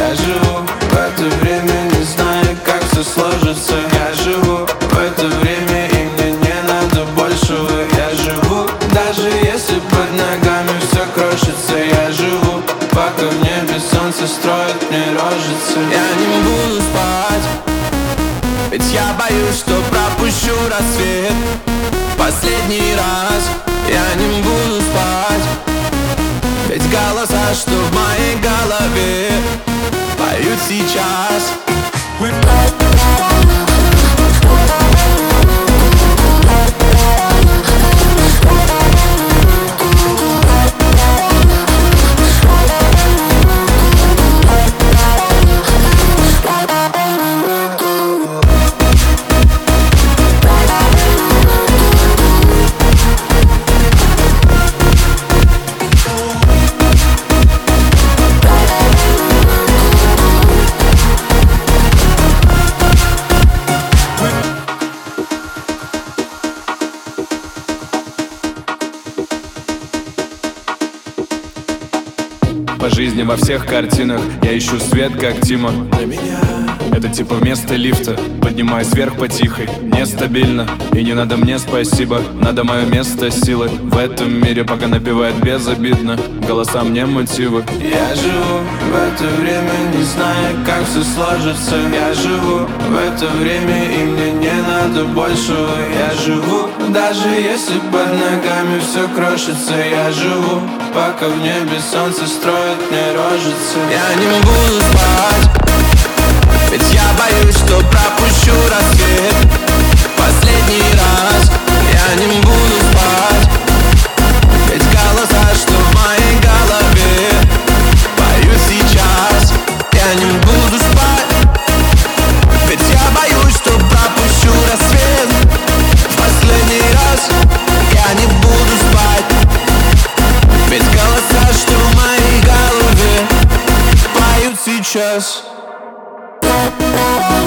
Я живу в это время, не зная, как все сложится. Я живу в это время, и мне не надо большего. Я живу, даже если под ногами все крошится. Я живу, пока в небе солнце строит мне рожицы. Я не буду спать, ведь я боюсь, что пропущу рассвет. Последний раз я не буду спать, ведь голоса, что в моей голове, поют сейчас. По жизни во всех картинах я ищу свет, как Тима. Для меня это типа вместо лифта, поднимаюсь вверх по тихой. Нестабильно, и не надо мне спасибо. Надо мое место силы в этом мире, пока напевает безобидно. Голоса мне мотивы. Я живу в это время, не зная, как все сложится. Я живу в это время, и мне не надо большего. Я живу, даже если под ногами все крошится. Я живу, пока в небе солнце строит мне рожицы. Я не буду спать, ведь я боюсь, что пропущу рассвет. Последний раз я не буду спать, ведь голоса, что в моей голове, поют сейчас. Я не буду спать, ведь я боюсь, что пропущу рассвет. Последний раз я не буду спать, ведь голоса, что в моей голове, поют сейчас.